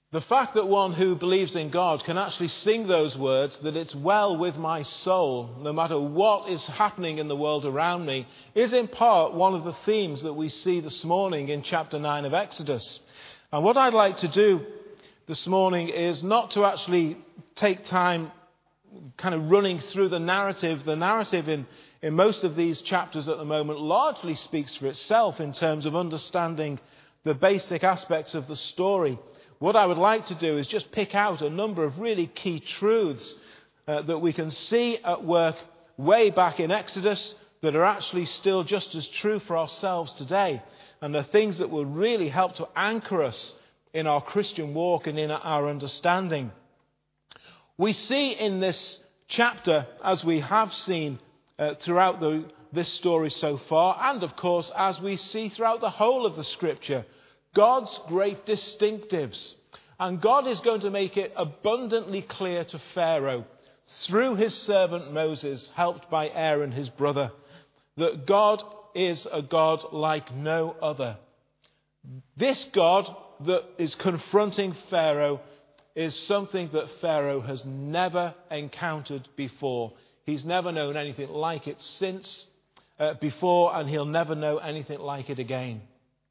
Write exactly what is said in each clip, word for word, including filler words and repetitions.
The fact that one who believes in God can actually sing those words, that it's well with my soul, no matter what is happening in the world around me, is in part one of the themes that we see this morning in chapter nine of Exodus. And what I'd like to do this morning is not to actually take time kind of running through the narrative. The narrative in, in most of these chapters at the moment largely speaks for itself in terms of understanding the basic aspects of the story. What I would like to do is just pick out a number of really key truths uh, that we can see at work way back in Exodus that are actually still just as true for ourselves today, and the things that will really help to anchor us in our Christian walk and in our understanding. We see in this chapter, as we have seen uh, throughout the, this story so far, and of course as we see throughout the whole of the Scripture, God's great distinctives. And God is going to make it abundantly clear to Pharaoh, through his servant Moses, helped by Aaron, his brother, that God is a God like no other. This God that is confronting Pharaoh is something that Pharaoh has never encountered before. He's never known anything like it since uh, before, and he'll never know anything like it again.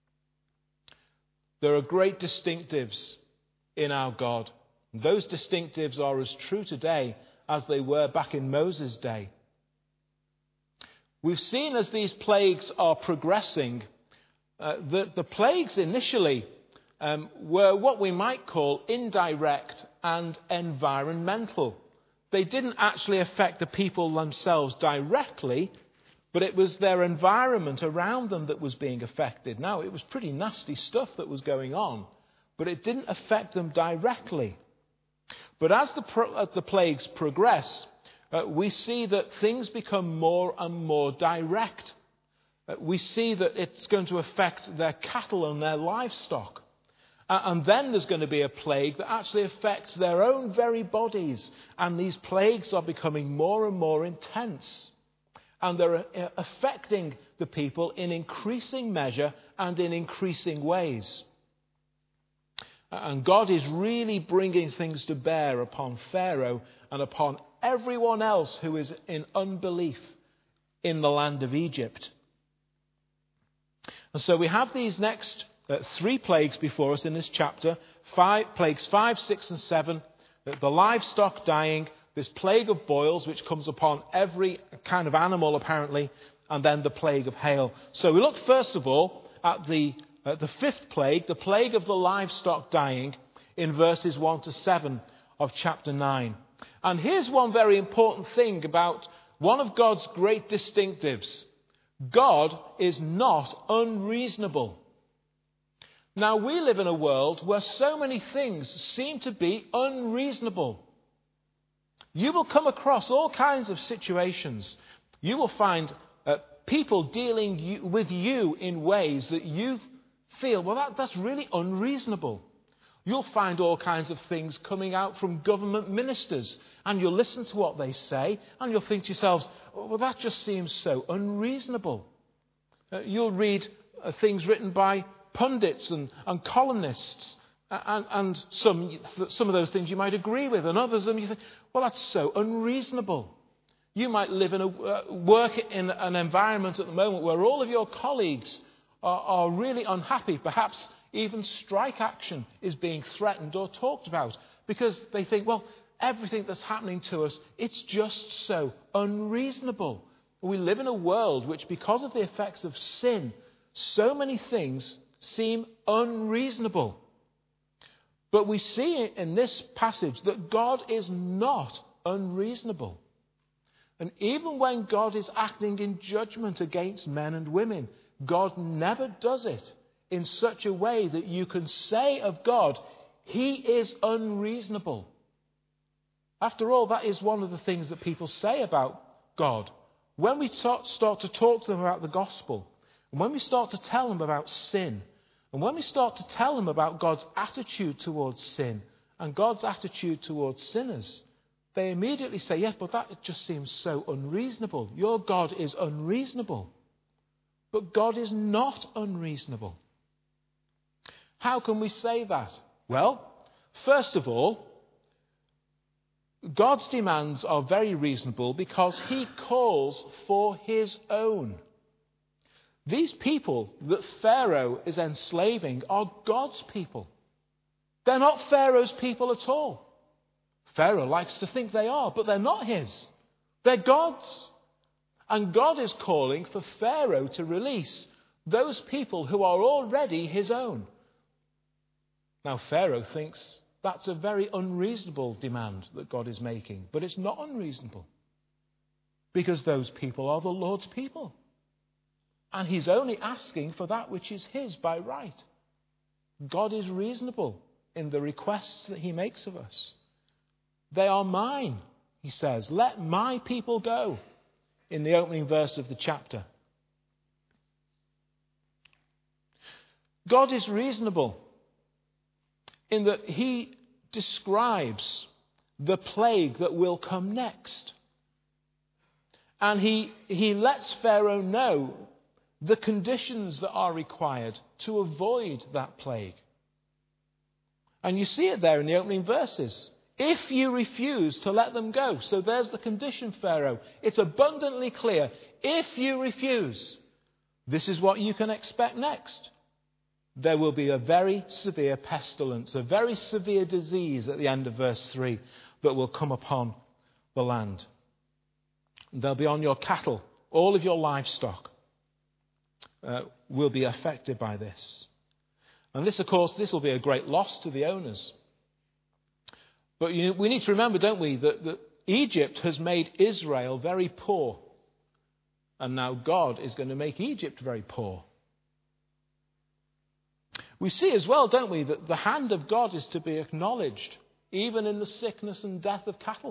There are great distinctives in our God. Those distinctives are as true today as they were back in Moses' day. We've seen as these plagues are progressing uh, that the plagues initially um, were what we might call indirect and environmental. They didn't actually affect the people themselves directly, but it was their environment around them that was being affected. Now, it was pretty nasty stuff that was going on, but it didn't affect them directly. But as the, pro- as the plagues progress, uh, we see that things become more and more direct. Uh, we see that it's going to affect their cattle and their livestock. Uh, and then there's going to be a plague that actually affects their own very bodies. And these plagues are becoming more and more intense. And they're affecting the people in increasing measure and in increasing ways. And God is really bringing things to bear upon Pharaoh and upon everyone else who is in unbelief in the land of Egypt. And so we have these next uh, three plagues before us in this chapter. Five, plagues five, six, and seven. The livestock dying. This plague of boils, which comes upon every kind of animal, apparently, and then the plague of hail. So we look, first of all, at the, uh, the fifth plague, the plague of the livestock dying, in verses one to seven of chapter nine. And here's one very important thing about one of God's great distinctives. God is not unreasonable. Now, we live in a world where so many things seem to be unreasonable. You will come across all kinds of situations. You will find uh, people dealing you, with you in ways that you feel, well, that, that's really unreasonable. You'll find all kinds of things coming out from government ministers, and you'll listen to what they say, and you'll think to yourselves, well, that just seems so unreasonable. Uh, you'll read uh, things written by pundits and, and columnists, And, and some some of those things you might agree with, and others of them you think, well, that's so unreasonable. You might live in a uh, work in an environment at the moment where all of your colleagues are, are really unhappy. Perhaps even strike action is being threatened or talked about because they think, well, everything that's happening to us, it's just so unreasonable. We live in a world which, because of the effects of sin, so many things seem unreasonable. But we see in this passage that God is not unreasonable. And even when God is acting in judgment against men and women, God never does it in such a way that you can say of God, he is unreasonable. After all, that is one of the things that people say about God. When we start to talk to them about the gospel, and when we start to tell them about sin, and when we start to tell them about God's attitude towards sin and God's attitude towards sinners, they immediately say, yes, but that just seems so unreasonable. Your God is unreasonable. But God is not unreasonable. How can we say that? Well, First of all, God's demands are very reasonable because he calls for his own. These people that Pharaoh is enslaving are God's people. They're not Pharaoh's people at all. Pharaoh likes to think they are, but they're not his. They're God's. And God is calling for Pharaoh to release those people who are already his own. Now, Pharaoh thinks that's a very unreasonable demand that God is making, but it's not unreasonable because those people are the Lord's people. And he's only asking for that which is his by right. God is reasonable in the requests that he makes of us. They are mine, he says. Let my people go, in the opening verse of the chapter. God is reasonable in that he describes the plague that will come next. And he, he lets Pharaoh know the conditions that are required to avoid that plague. And you see it there in the opening verses. If you refuse to let them go. So there's the condition, Pharaoh. It's abundantly clear. If you refuse, this is what you can expect next. There will be a very severe pestilence, a very severe disease at the end of verse three that will come upon the land. They'll be on your cattle. All of your livestock uh, will be affected by this. And this, of course, this will be a great loss to the owners. But you, we need to remember, don't we, that, that Egypt has made Israel very poor. And now God is going to make Egypt very poor. We see as well, don't we, that the hand of God is to be acknowledged, even in the sickness and death of cattle.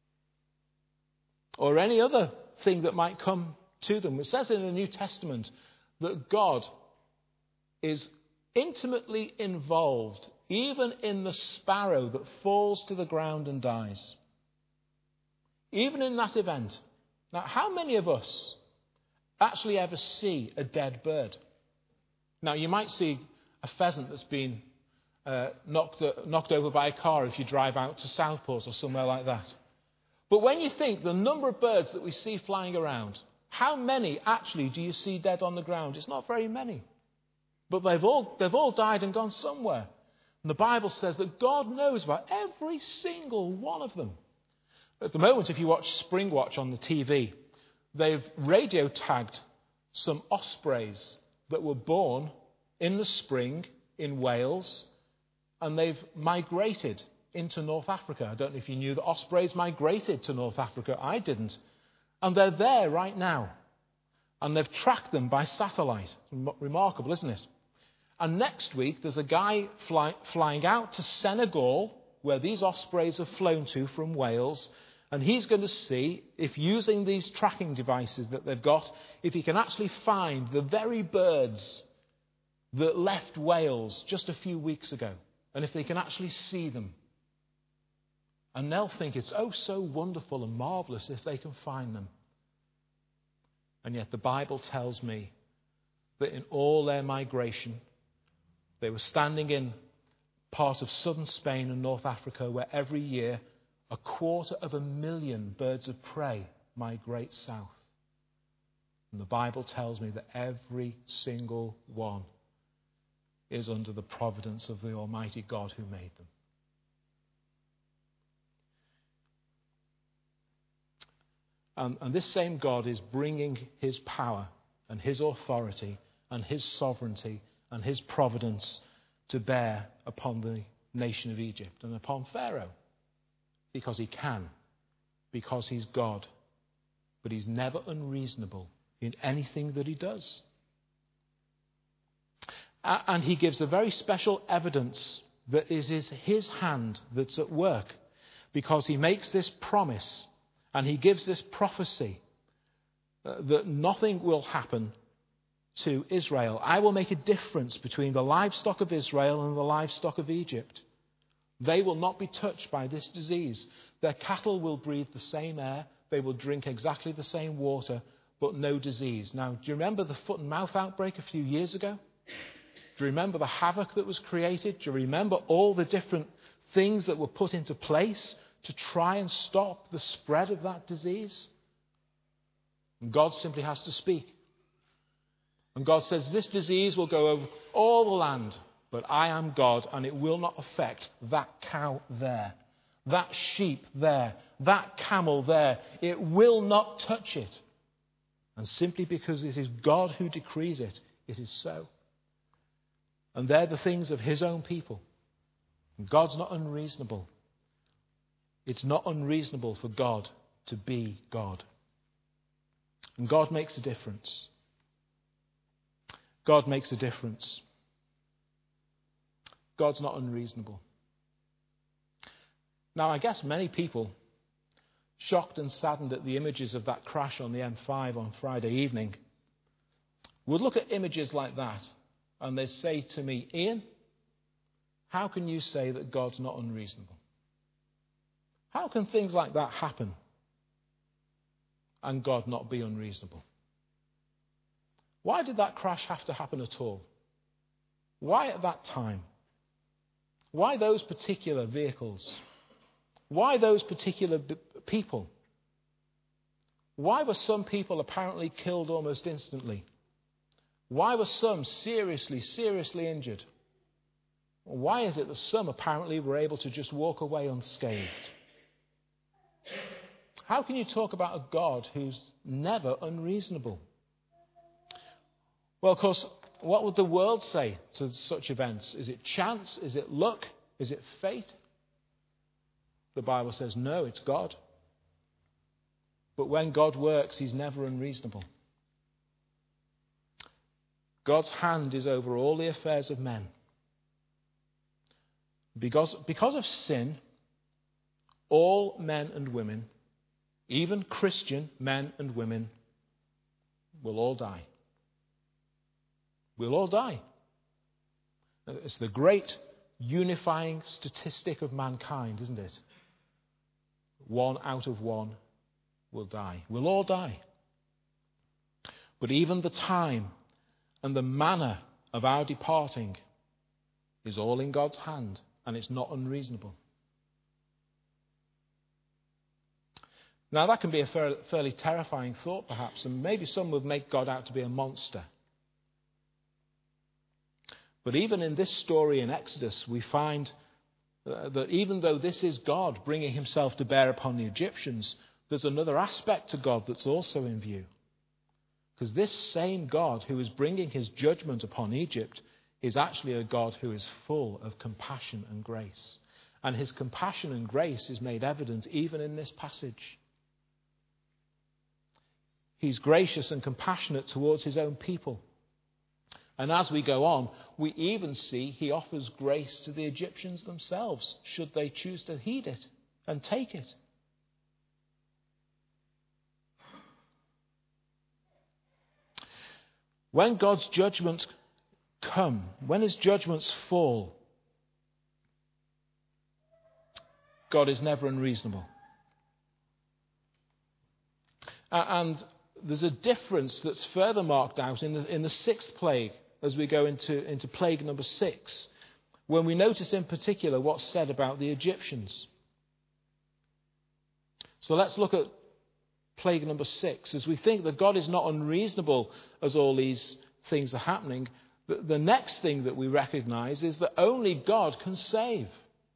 Or any other thing that might come to them. It says in the New Testament that God is intimately involved even in the sparrow that falls to the ground and dies. Even in that event. Now, how many of us actually ever see a dead bird? Now, you might see a pheasant that's been uh, knocked, uh, knocked over by a car if you drive out to Southport or somewhere like that. But when you think the number of birds that we see flying around, how many actually do you see dead on the ground? It's not very many. But they've all, they've all died and gone somewhere. And the Bible says that God knows about every single one of them. At the moment, if you watch Springwatch on the T V, they've radio tagged some ospreys that were born in the spring in Wales, and they've migrated into North Africa. I don't know if you knew that ospreys migrated to North Africa. I didn't. And they're there right now. And they've tracked them by satellite. Remarkable, isn't it? And next week, there's a guy fly, flying out to Senegal, where these ospreys have flown to from Wales, and he's going to see if, using these tracking devices that they've got, if he can actually find the very birds that left Wales just a few weeks ago, and if they can actually see them. And they'll think it's oh so wonderful and marvellous if they can find them. And yet the Bible tells me that in all their migration, they were standing in part of southern Spain and North Africa where every year a quarter of a million birds of prey migrate south. And the Bible tells me that every single one is under the providence of the Almighty God who made them. Um, and this same God is bringing his power and his authority and his sovereignty and his providence to bear upon the nation of Egypt and upon Pharaoh. Because he can. Because he's God. But he's never unreasonable in anything that he does. And he gives a very special evidence that it is his hand that's at work. Because he makes this promise and he gives this prophecy uh, that nothing will happen to Israel. I will make a difference between the livestock of Israel and the livestock of Egypt. They will not be touched by this disease. Their cattle will breathe the same air. They will drink exactly the same water, but no disease. Now, do you remember the foot and mouth outbreak a few years ago? Do you remember the havoc that was created? Do you remember all the different things that were put into place to try and stop the spread of that disease. And God simply has to speak. And God says, this disease will go over all the land, but I am God, and it will not affect that cow there, that sheep there, that camel there. It will not touch it. And simply because it is God who decrees it, it is so. And they're the things of his own people. And God's not unreasonable. It's not unreasonable for God to be God. And God makes a difference. God makes a difference. God's not unreasonable. Now, I guess many people, shocked and saddened at the images of that crash on the M five on Friday evening, would look at images like that and they'd say to me, Ian, how can you say that God's not unreasonable? How can things like that happen and God not be unreasonable? Why did that crash have to happen at all? Why at that time? Why those particular vehicles? Why those particular b- people? Why were some people apparently killed almost instantly? Why were some seriously, seriously injured? Why is it that some apparently were able to just walk away unscathed? How can you talk about a God who's never unreasonable? Well, of course, what would the world say to such events? Is it chance? Is it luck? Is it fate? The Bible says, no, it's God. But when God works, he's never unreasonable. God's hand is over all the affairs of men. Because, because of sin, all men and women, even Christian men and women, will all die. We'll all die. It's the great unifying statistic of mankind, isn't it? One out of one will die. We'll all die. But even the time and the manner of our departing is all in God's hand, and it's not unreasonable. Now, that can be a fairly terrifying thought, perhaps, and maybe some would make God out to be a monster. But even in this story in Exodus, we find uh, that even though this is God bringing himself to bear upon the Egyptians, there's another aspect to God that's also in view. Because this same God who is bringing his judgment upon Egypt is actually a God who is full of compassion and grace. And his compassion and grace is made evident even in this passage. He's gracious and compassionate towards his own people. And as we go on, we even see he offers grace to the Egyptians themselves, should they choose to heed it and take it. When God's judgments come, when his judgments fall, God is never unreasonable. And there's a difference that's further marked out in the, in the sixth plague as we go into, into plague number six, when we notice in particular what's said about the Egyptians. So let's look at plague number six. As we think that God is not unreasonable as all these things are happening, the, the next thing that we recognize is that only God can save.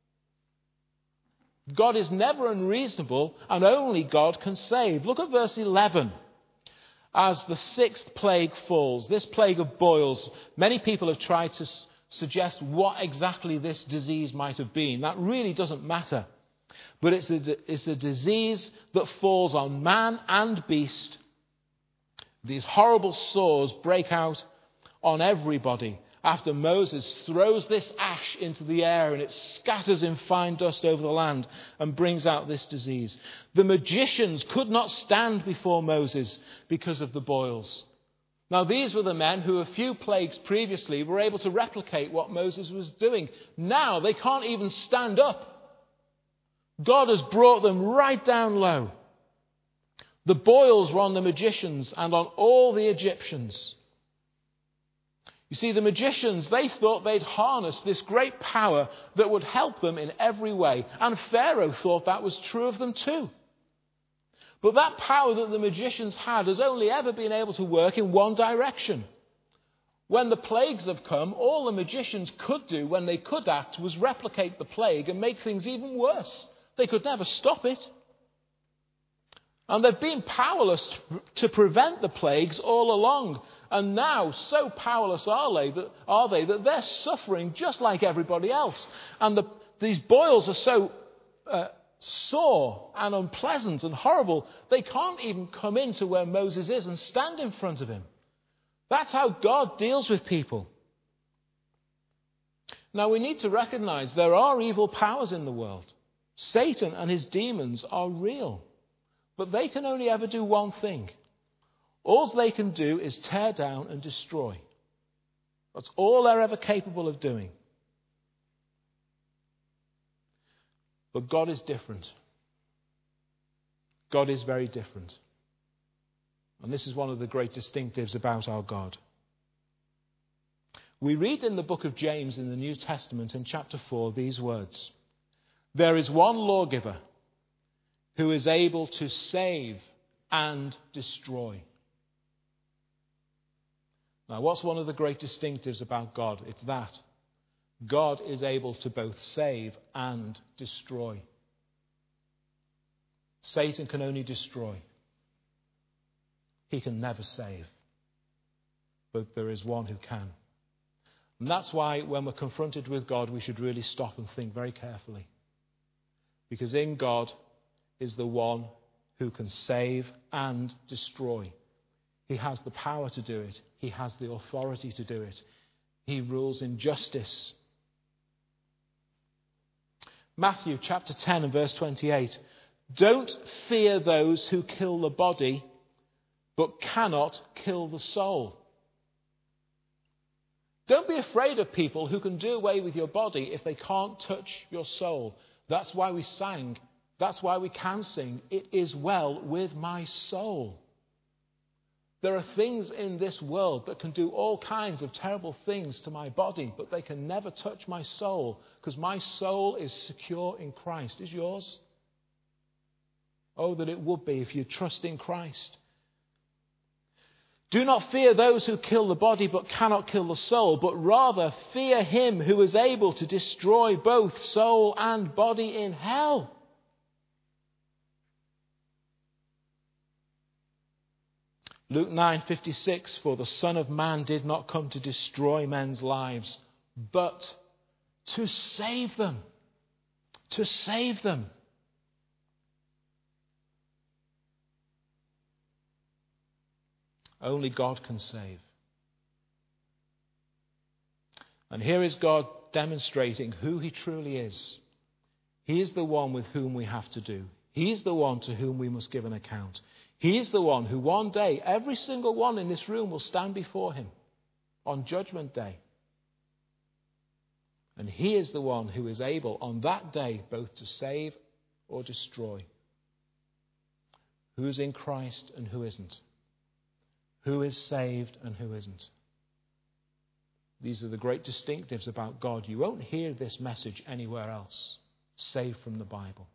God is never unreasonable, and only God can save. Look at verse eleven. As the sixth plague falls, this plague of boils, many people have tried to s- suggest what exactly this disease might have been. That really doesn't matter. But it's a, it's a disease that falls on man and beast. These horrible sores break out on everybody after Moses throws this ash into the air and it scatters in fine dust over the land and brings out this disease. The magicians could not stand before Moses because of the boils. Now, these were the men who a few plagues previously were able to replicate what Moses was doing. Now they can't even stand up. God has brought them right down low. The boils were on the magicians and on all the Egyptians. You see, the magicians, they thought they'd harness this great power that would help them in every way. And Pharaoh thought that was true of them too. But that power that the magicians had has only ever been able to work in one direction. When the plagues have come, all the magicians could do when they could act was replicate the plague and make things even worse. They could never stop it. And they've been powerless to prevent the plagues all along. And now, so powerless are they that, are they, that they're suffering just like everybody else. And the, these boils are so uh, sore and unpleasant and horrible, they can't even come into where Moses is and stand in front of him. That's how God deals with people. Now, we need to recognize there are evil powers in the world. Satan and his demons are real. But they can only ever do one thing. All they can do is tear down and destroy. That's all they're ever capable of doing. But God is different. God is very different. And this is one of the great distinctives about our God. We read in the book of James in the New Testament in chapter four these words. There is one lawgiver who is able to save and destroy. Now, what's one of the great distinctives about God? It's that. God is able to both save and destroy. Satan can only destroy. He can never save. But there is one who can. And that's why when we're confronted with God, we should really stop and think very carefully. Because in God is the one who can save and destroy. He has the power to do it. He has the authority to do it. He rules in justice. Matthew chapter ten and verse twenty-eight. Don't fear those who kill the body, but cannot kill the soul. Don't be afraid of people who can do away with your body if they can't touch your soul. That's why we sang. That's why we can sing, it is well with my soul. There are things in this world that can do all kinds of terrible things to my body, but they can never touch my soul, because my soul is secure in Christ. Is yours? Oh, that it would be if you trust in Christ. Do not fear those who kill the body but cannot kill the soul, but rather fear him who is able to destroy both soul and body in hell. Luke nine fifty-six, for the Son of Man did not come to destroy men's lives, but to save them. To save them. Only God can save. And here is God demonstrating who he truly is. He is the one with whom we have to do. He is the one to whom we must give an account. He is the one who one day, every single one in this room will stand before him on Judgment Day. And he is the one who is able on that day both to save or destroy. Who is in Christ and who isn't? Who is saved and who isn't? These are the great distinctives about God. You won't hear this message anywhere else, save from the Bible.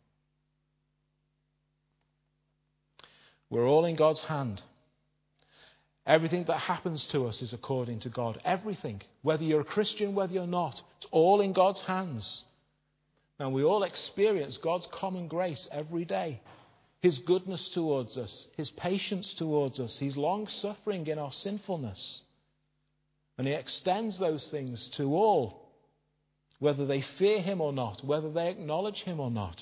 We're all in God's hand. Everything that happens to us is according to God. Everything. Whether you're a Christian, whether you're not. It's all in God's hands. And we all experience God's common grace every day. His goodness towards us. His patience towards us. His long-suffering in our sinfulness. And he extends those things to all. Whether they fear him or not. Whether they acknowledge him or not.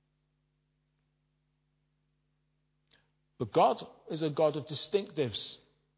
But God is a God of distinctives.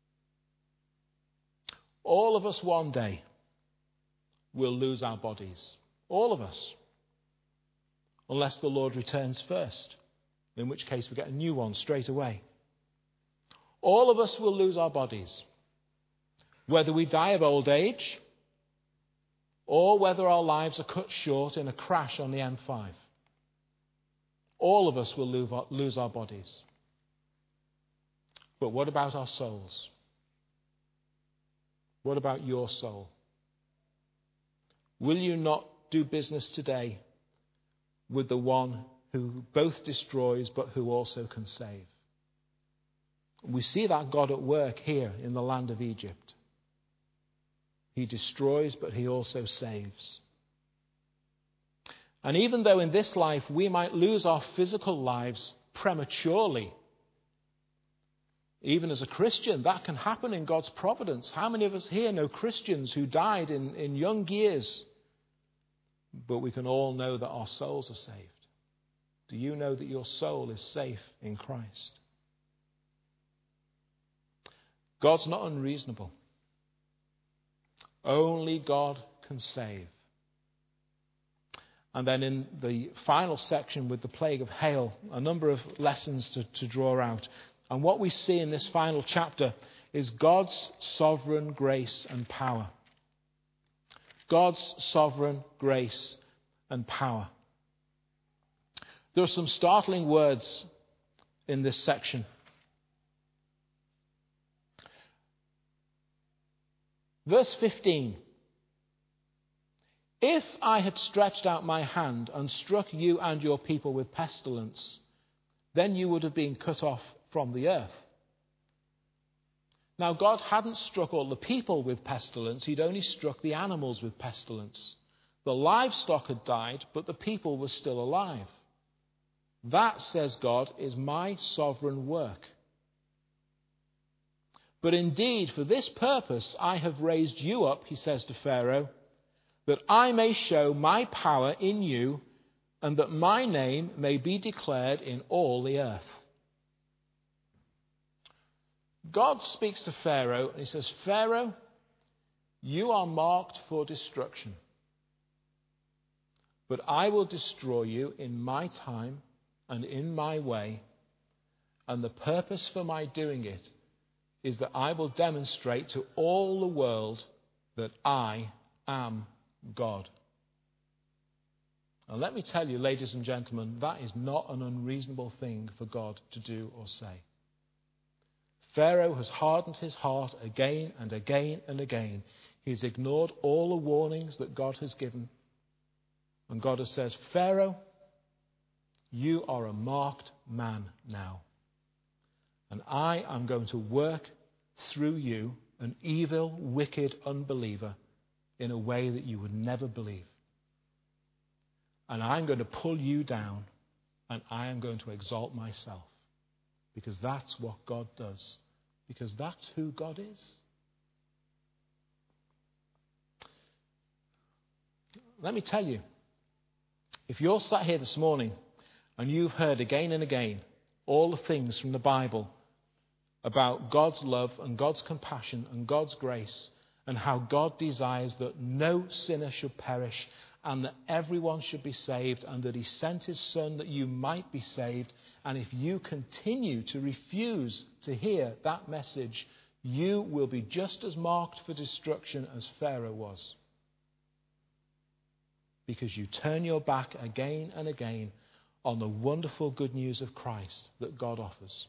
All of us one day will lose our bodies. All of us. Unless the Lord returns first. In which case we get a new one straight away. All of us will lose our bodies. Whether we die of old age or whether our lives are cut short in a crash on the M five. All of us will lose our bodies. But what about our souls? What about your soul? Will you not do business today with the one who both destroys but who also can save? We see that God at work here in the land of Egypt. He destroys, but he also saves. And even though in this life we might lose our physical lives prematurely, even as a Christian, that can happen in God's providence. How many of us here know Christians who died in, in young years? But we can all know that our souls are saved. Do you know that your soul is safe in Christ? God's not unreasonable. Only God can save. And then in the final section with the plague of hail, a number of lessons to, to draw out. And what we see in this final chapter is God's sovereign grace and power. God's sovereign grace and power. There are some startling words in this section. Verse fifteen. If I had stretched out my hand and struck you and your people with pestilence, then you would have been cut off from the earth. Now, God hadn't struck all the people with pestilence. He'd only struck the animals with pestilence. The livestock had died, but the people were still alive. That, says God, is my sovereign work. But indeed, for this purpose I have raised you up, he says to Pharaoh, that I may show my power in you, and that my name may be declared in all the earth. God speaks to Pharaoh, and he says, Pharaoh, you are marked for destruction, but I will destroy you in my time and in my way, and the purpose for my doing it is that I will demonstrate to all the world that I am God. And let me tell you, ladies and gentlemen, that is not an unreasonable thing for God to do or say. Pharaoh has hardened his heart again and again and again. He's ignored all the warnings that God has given. And God has said, Pharaoh, you are a marked man now. And I am going to work through you, an evil, wicked unbeliever, in a way that you would never believe. And I'm going to pull you down, and I am going to exalt myself. Because that's what God does. Because that's who God is. Let me tell you, if you're sat here this morning and you've heard again and again all the things from the Bible about God's love and God's compassion and God's grace and how God desires that no sinner should perish and that everyone should be saved and that he sent his Son that you might be saved, and if you continue to refuse to hear that message, you will be just as marked for destruction as Pharaoh was. Because you turn your back again and again on the wonderful good news of Christ that God offers.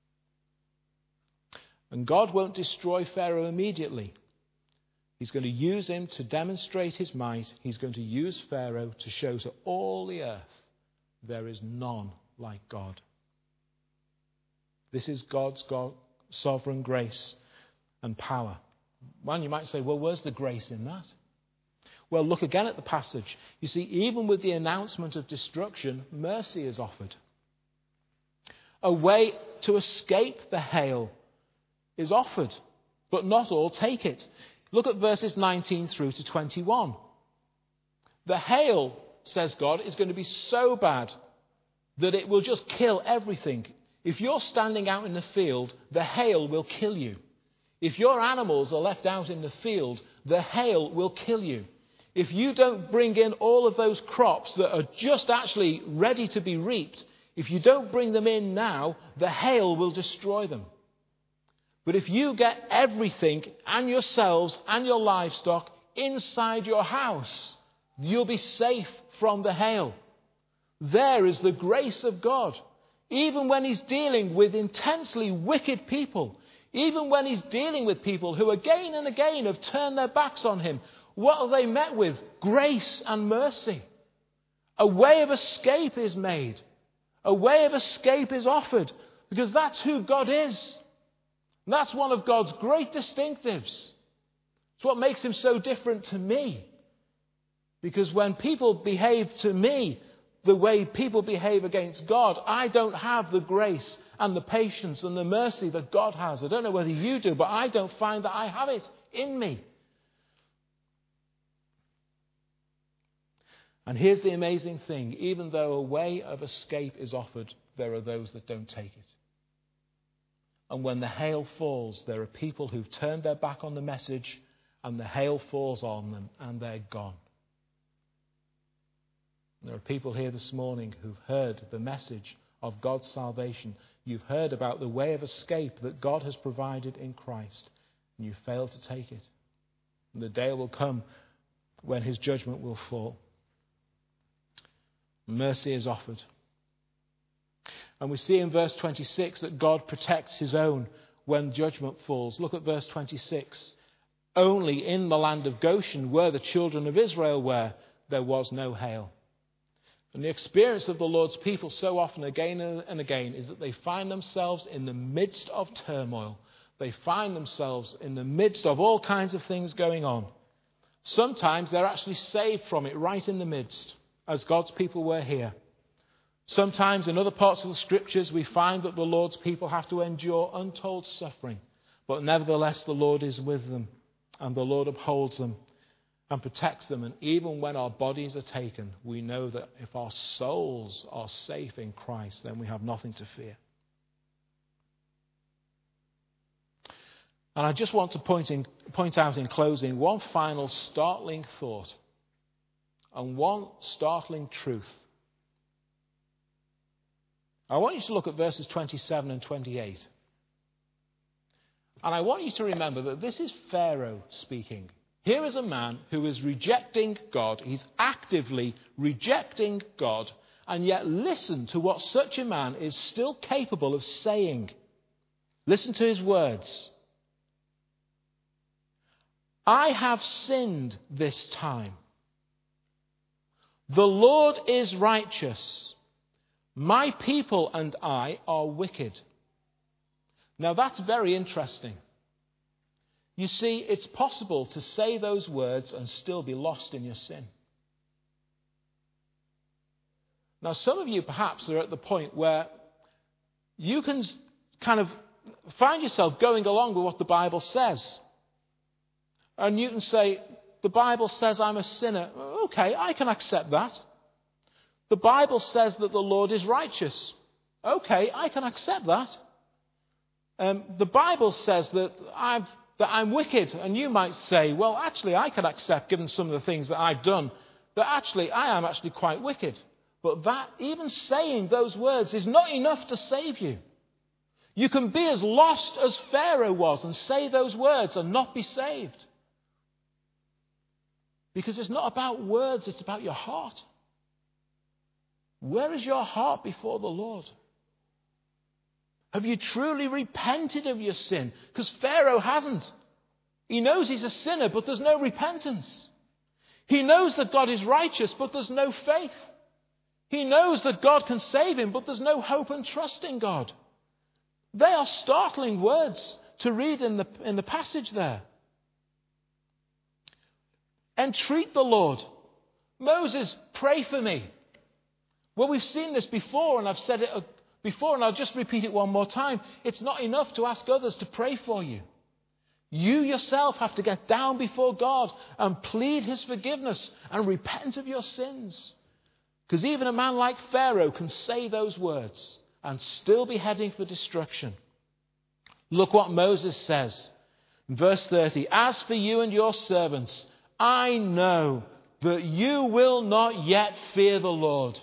And God won't destroy Pharaoh immediately. He's going to use him to demonstrate his might. He's going to use Pharaoh to show to all the earth there is none like God. This is God's God, sovereign grace and power. Well, you might say, well, where's the grace in that? Well, look again at the passage. You see, even with the announcement of destruction, mercy is offered. A way to escape the hail is offered, but not all take it. Look at verses nineteen through to twenty-one. The hail, says God, is going to be so bad that it will just kill everything. If you're standing out in the field, the hail will kill you. If your animals are left out in the field, the hail will kill you. If you don't bring in all of those crops that are just actually ready to be reaped, if you don't bring them in now, the hail will destroy them. But if you get everything and yourselves and your livestock inside your house, you'll be safe from the hail. There is the grace of God. Even when he's dealing with intensely wicked people, Even when he's dealing with people who again and again have turned their backs on him, what are they met with? Grace and mercy. A way of escape is made. A way of escape is offered, because that's who God is. And that's one of God's great distinctives. It's what makes him so different to me. Because when people behave to me the way people behave against God, I don't have the grace and the patience and the mercy that God has. I don't know whether you do, but I don't find that I have it in me. And here's the amazing thing. Even though a way of escape is offered, there are those that don't take it. And when the hail falls, there are people who've turned their back on the message, and the hail falls on them, and they're gone. There are people here this morning who've heard the message of God's salvation. You've heard about the way of escape that God has provided in Christ, and you fail to take it. And the day will come when his judgment will fall. Mercy is offered. And we see in verse twenty-six that God protects his own when judgment falls. Look at verse twenty-six. Only in the land of Goshen, where the children of Israel were, there was no hail. And the experience of the Lord's people so often again and again is that they find themselves in the midst of turmoil. They find themselves in the midst of all kinds of things going on. Sometimes they're actually saved from it right in the midst, as God's people were here. Sometimes in other parts of the scriptures we find that the Lord's people have to endure untold suffering. But nevertheless the Lord is with them, and the Lord upholds them and protects them. And even when our bodies are taken, we know that if our souls are safe in Christ, then we have nothing to fear. And I just want to point, in, point out in closing one final startling thought and one startling truth. I want you to look at verses twenty-seven and twenty-eight. And I want you to remember that this is Pharaoh speaking. Here is a man who is rejecting God. He's actively rejecting God. And yet listen to what such a man is still capable of saying. Listen to his words. I have sinned this time. The Lord is righteous. My people and I are wicked. Now that's very interesting. You see, it's possible to say those words and still be lost in your sin. Now, some of you perhaps are at the point where you can kind of find yourself going along with what the Bible says. And you can say, the Bible says I'm a sinner. Okay, I can accept that. The Bible says that the Lord is righteous. Okay, I can accept that. Um, the Bible says that I've that I'm wicked. And you might say, well, actually, I can accept, given some of the things that I've done, that actually I am actually quite wicked. But that, even saying those words, is not enough to save you. You can be as lost as Pharaoh was and say those words and not be saved. Because it's not about words, it's about your heart. Where is your heart before the Lord? Have you truly repented of your sin? Because Pharaoh hasn't. He knows he's a sinner, but there's no repentance. He knows that God is righteous, but there's no faith. He knows that God can save him, but there's no hope and trust in God. They are startling words to read in the, in the passage there. Entreat the Lord. Moses, pray for me. Well, we've seen this before, and I've said it before, and I'll just repeat it one more time. It's not enough to ask others to pray for you. You yourself have to get down before God and plead his forgiveness and repent of your sins. Because even a man like Pharaoh can say those words and still be heading for destruction. Look what Moses says in verse thirty. As for you and your servants, I know that you will not yet fear the Lord.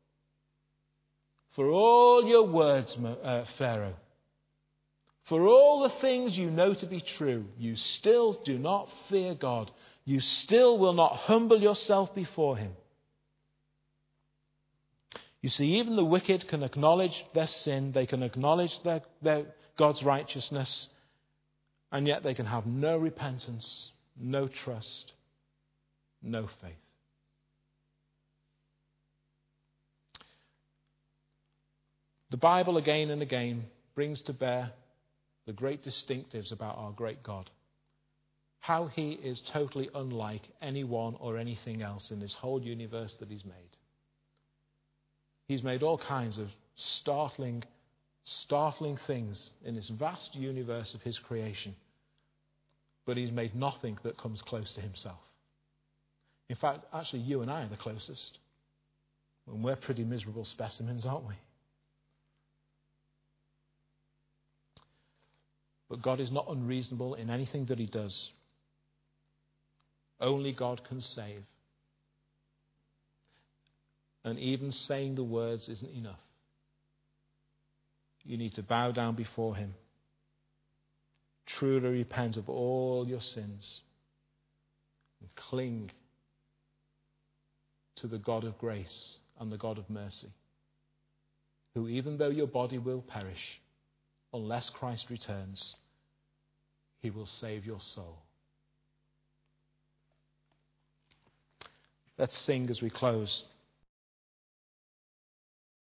For all your words, uh, Pharaoh, for all the things you know to be true, you still do not fear God. You still will not humble yourself before him. You see, even the wicked can acknowledge their sin. They can acknowledge their, their God's righteousness. And yet they can have no repentance, no trust, no faith. The Bible again and again brings to bear the great distinctives about our great God. How he is totally unlike anyone or anything else in this whole universe that he's made. He's made all kinds of startling, startling things in this vast universe of his creation. But he's made nothing that comes close to himself. In fact, actually, you and I are the closest. And we're pretty miserable specimens, aren't we? But God is not unreasonable in anything that he does. Only God can save. And even saying the words isn't enough. You need to bow down before him. Truly repent of all your sins. And cling to the God of grace and the God of mercy. Who, even though your body will perish, unless Christ returns, he will save your soul. Let's sing as we close.